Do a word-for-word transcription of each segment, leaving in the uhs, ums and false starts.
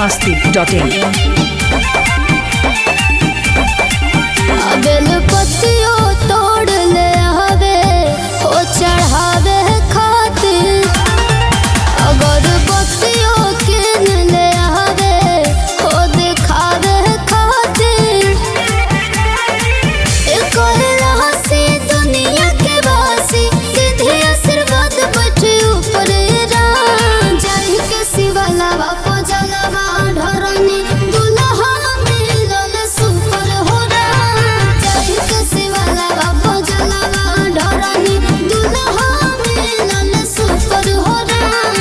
masti dot in. बेल पत्तियों तोड़ ले आवे हो चढ़ावे खातिर, अगर बत्तियों किन ले आवे हो दिखावे खातिर। एक हंसी दुनिया के वासी सीधे आशीर्वाद बैठे ऊपर राम, जाहि के सिवा लावा को जलवा ढरनी दुल्हा मिलल सुपर हो राम, जाहि के सिवा लावा को जलवा ढरनी दुल्हा मिलल सुपर हो राम।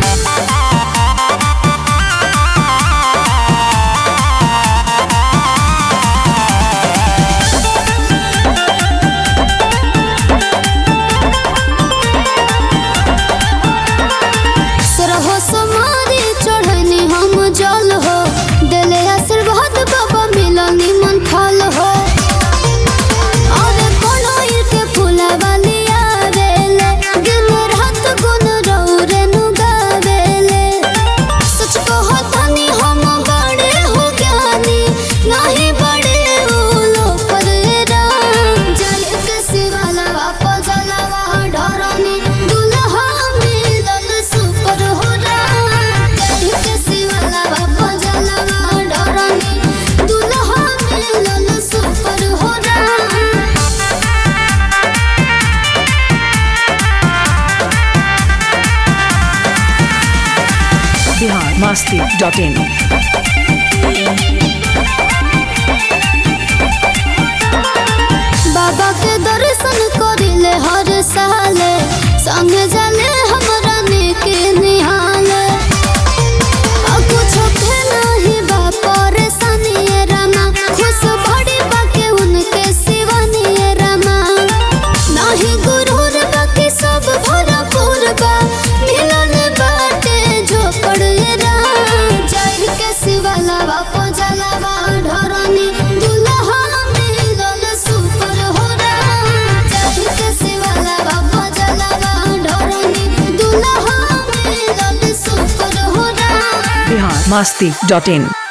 सरहो समारी चढ़नी हम जल हो, दिले आशीर्वाद बाबा मिलनी मन फल हो। और कोनो के फूलवा लिया बेले, दिन रात गुन रौरे नु गावेले। सच कहो धनी हम बड़े हो ज्ञानी, नहीं बड़े उलो पर राम, जल के सिवा लावा को जलवा ढरनी दुल्हा मिलल सुपर हो राम, जल के सिवा लावा को जलवा ढरनी दुल्हा मिलल सुपर हो Ram. Bihar masti dot in. बाबा के दर्शन करिले हर साल, संग जाले हमरा के निहाले। आ कुछो के नहीं बा परेशानी रामा, खुश बड़ी बाके उनके सिवानी रामा। नहीं गुरूर बाकी सब भरपूर बा, मिलल बाटे झोपड़ राम, जाहि के सिवा लावा को जलवा ढरनी दुल्हा मिलल सुपर हो राम, जाहि के सिवा लावा को जलवा ढरनी दुल्हा मिलल सुपर हो Ram. Bihar masti dot in.